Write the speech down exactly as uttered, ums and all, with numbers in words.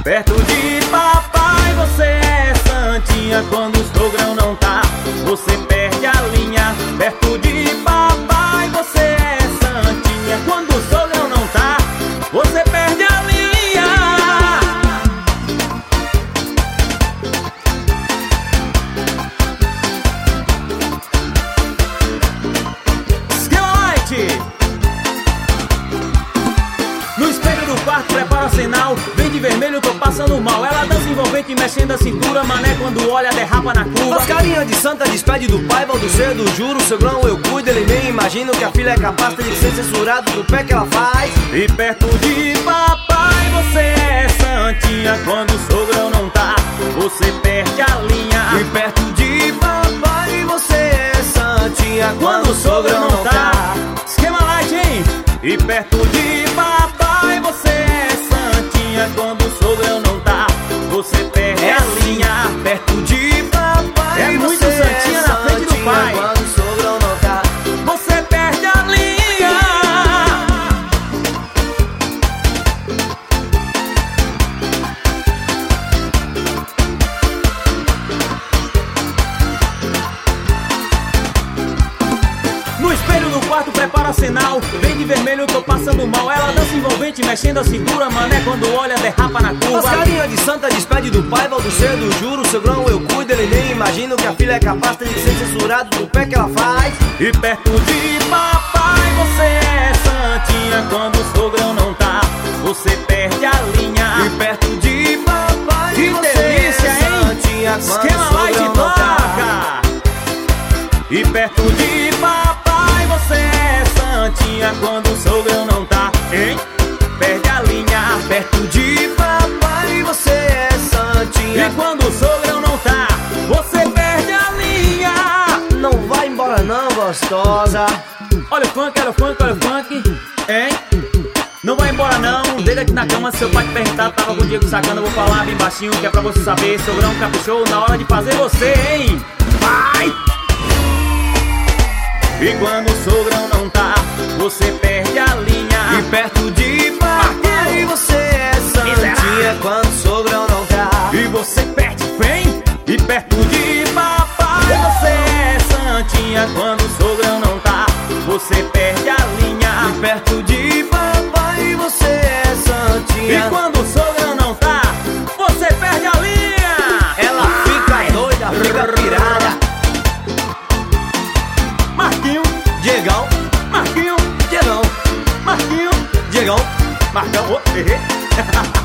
Perto de papai você é santinha. Quando o sogrão não tá, você perde a linha. Perto de papai você é santinha. Quando o sogrão não tá, você perde a linha. No espelho do quarto, prepara sinal. Vem de vermelho, tô passando mal. Ela dança envolvente, mexendo a cintura. Mané quando olha, derrapa na curva. As carinhas de santa despede do pai, vão do cedo, juro. Seu grão eu cuido, ele nem imagina que a filha é capaz de ser censurado do pé que ela faz. E perto de papai você é santinha. Quando o sogrão não tá, você perde a linha. E perto de papai você é santinha. Quando o sogrão não tá, esquema light, hein? E perto de papai você é santinha. Quando o sogrão não tá, você perde é a assim, linha. perto de papai é muito você santinha é na frente do pai. Quando o sogrão não tá, você perde a linha. No espelho do quarto, prepara sinal. Vem de vermelho, tô passando mal. Ela dança envolvente, mexendo a cintura. Mané quando olha, derrapa na curva. As carinhas de santa despede do pai, vão do cedo, juro. Seu grão eu cuido, ele nem imagina que a filha é capaz de ser censurado do pé que ela faz. E perto de papai você é santinha. Quando o sogrão não tá, você perde a linha. E perto de papai que você delícia, é santinha. hein? Esquema light não toca. tá. E perto de papai você é santinha. Quando o sogrão não tá, hein? Perde a linha. Perto de papai você é santinha. E quando o sogrão não tá, você perde a linha. Não vai embora não, gostosa. Olha o funk, olha o funk, olha o funk, hein? Não vai embora não, deita aqui na cama. Se seu pai te perguntar, tava com o Diego sacando. Eu vou falar bem baixinho, que é pra você saber. Sogrão caprichou na hora de fazer você, hein? Vai! E quando o sogrão não tá, você perde a linha. E perto de papai você é santinha. Quando o sogrão não tá, e você perde, vem. E perto de papai você é santinha. Quando o sogrão não tá, você perde a linha. E perto de papai você é santinha. E quando o sogrão não tá, você perde a linha. Ela fica doida, fica pirada. Marquinho, Diegão, Marquinho, Diegão, Marquinho, Diegão, Marcão, oh, eh, eh.